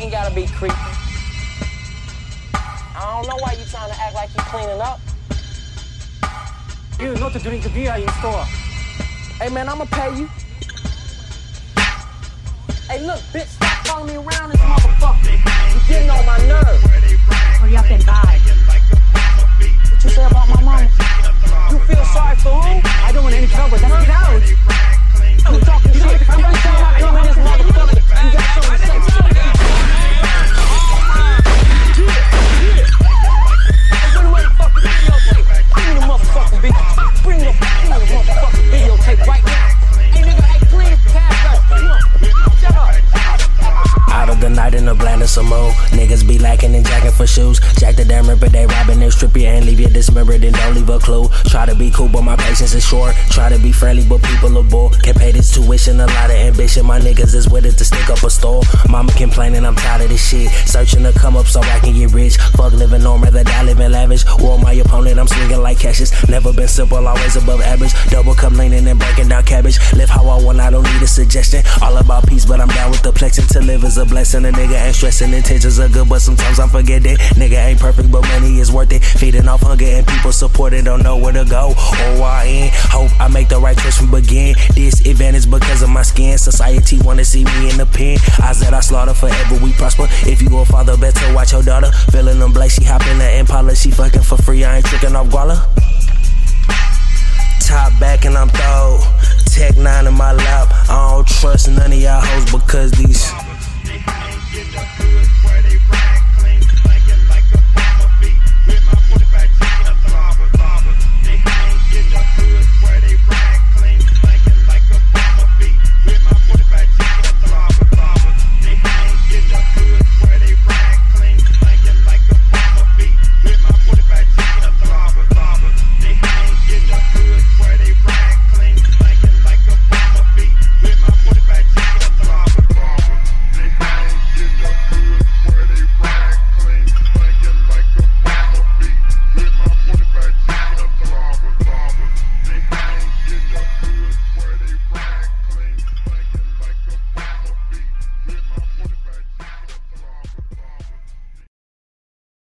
ain't gotta be creepy. I don't know why you trying to act like you cleaning up. You not to drink beer in store. Hey man, I'ma pay you. Hey look, bitch, stop following me around this motherfucker. You getting on my nerves. Hurry up and buy. What you say about my mama? You feel sorry for who? I don't want any trouble. Just get out. You talking shit. I'm gonna tell you how this motherfucker. You got something to say. Bring the motherfucking video. Bring the motherfucking videotape right now. Hey nigga, hey, clean the cash register. Shut up. Out of the night in the blender some more. Niggas be lacking and jacking for shoes. Jack the damn ripper, they robbing and strip you and leave you dismembered and don't leave a clue. Try to be cool, but my patience is short. Try to be friendly, but people are bored. Can't pay this tuition, a lot of ambition. My niggas is with it to stick up a store. Mama complaining, I'm tired of this shit. Searching to come up so I can get rich. Fuck living norm, rather die living lavish. War my opponent, I'm swinging like cashes. Never been simple, always above average. Double cup leaning and breaking down cabbage. Live how I want, I don't need a suggestion. All about peace, but I'm down with the plexing. To live is a blessing. A nigga ain't stressing, intentions are good, but sometimes I'm forgetting. Nigga ain't perfect, but money is worth it. Feeding off hunger and people support it, don't know where to go or where I end. Hope I make the right choice from begin. Disadvantage because of my skin. Society wanna see me in the pen. Eyes that I slaughter, forever we prosper. If you a father, better watch your daughter. Feeling them black, she hop in the Impala. She fucking for free, I ain't tricking off Guala. Top back and I'm throw. Tech 9 in my lap. I don't trust none of y'all hoes because these